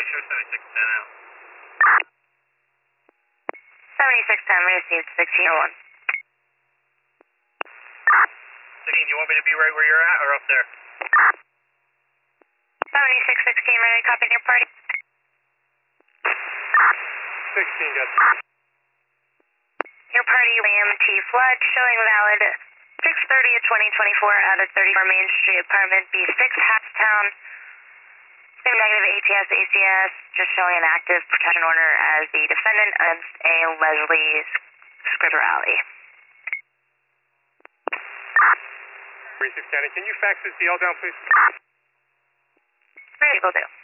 show 7610 out. 7610, we received 1601. 16, do you want me to be right where you're at or up there? 7616, ready, copy your party. 16, got Your party, William T. Flood, showing valid 6/30/2024 out of 34 Main Street, apartment B6, Hatstown. Same negative ATS, ACS, just showing an active protection order as the defendant against a Leslie Scribberelli. 3610, can you fax this deal down, please? Ready, will do.